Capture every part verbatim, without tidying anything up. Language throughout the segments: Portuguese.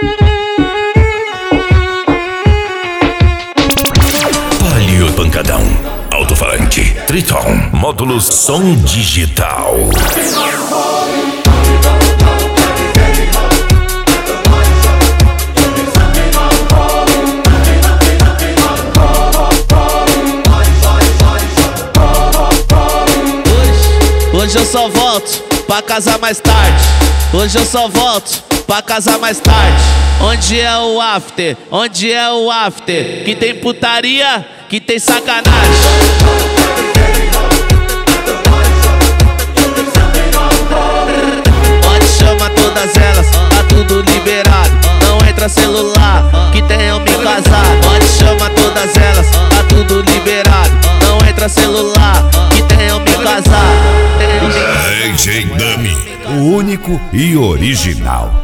Palio Pancadão, alto-falante, Triton, módulos som digital. Hoje eu só volto pra casa mais tarde. Hoje eu só volto pra casa mais tarde. Onde é o after? Onde é o after? Que tem putaria, que tem sacanagem. Pode chamar todas elas, tá tudo liberado. Não entra celular, que tem eu me casar. Pode chamar todas elas, tá tudo liberado. Não entra celular, que tem eu me casar. D J Dummy, o único e original.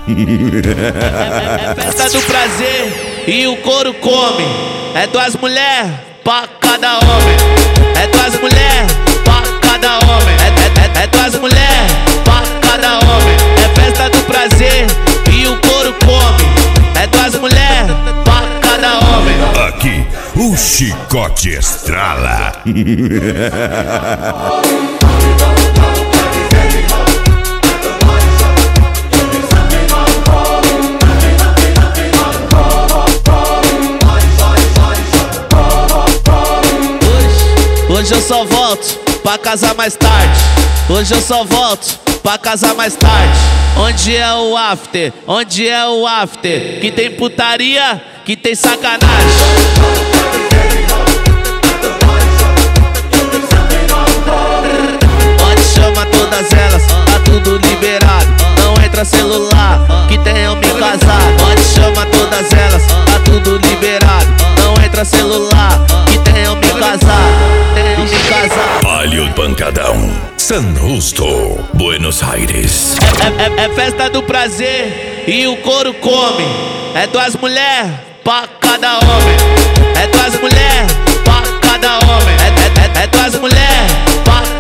É festa do prazer e o couro come. É duas mulheres pra cada homem. É duas mulheres pra cada homem. É, é, é duas mulheres pra cada homem. É festa do prazer e o couro come. É duas mulheres pra cada homem. Aqui o chicote estrala. Hoje eu só volto pra casa mais tarde. Hoje eu só volto pra casa mais tarde. Onde é o after? Onde é o after? Que tem putaria, que tem sacanagem. Pode chamar todas elas, tá tudo liberado. Não entra celular, que tem eu me casar. Pode chamar todas elas, tá tudo liberado. Não entra celular, que tem eu me casar. Tem eu me casar. Palio Pancadão, San Justo, Buenos Aires. É, é, é festa do prazer e o couro come. É duas mulheres pra cada homem. É duas mulheres pra cada homem. É, é, é, é duas mulheres pra